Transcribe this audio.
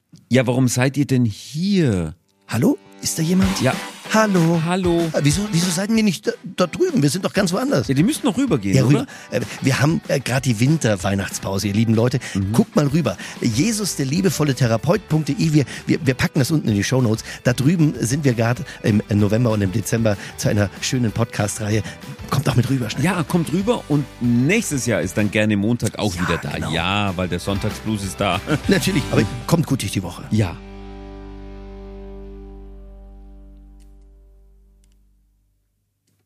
Ja, warum seid ihr denn hier? Hallo? Ist da jemand? Ja. Hallo? Hallo? Wieso seid ihr nicht da drüben? Wir sind doch ganz woanders. Ja, die müssen noch rübergehen, Ja, oder? rüber. Wir haben gerade die Winter-Weihnachtspause, ihr lieben Leute. Guckt mal rüber. Jesus, der liebevolle Therapeut.de. Wir packen das unten in die Shownotes. Da drüben sind wir gerade im November und im Dezember zu einer schönen Podcast-Reihe. Kommt doch mit rüber, schnell. Ja, kommt rüber und nächstes Jahr ist dann gerne Montag auch Ja, wieder da. genau. Ja, weil der Sonntagsblues ist da. Natürlich, aber kommt gut durch die Woche. Ja.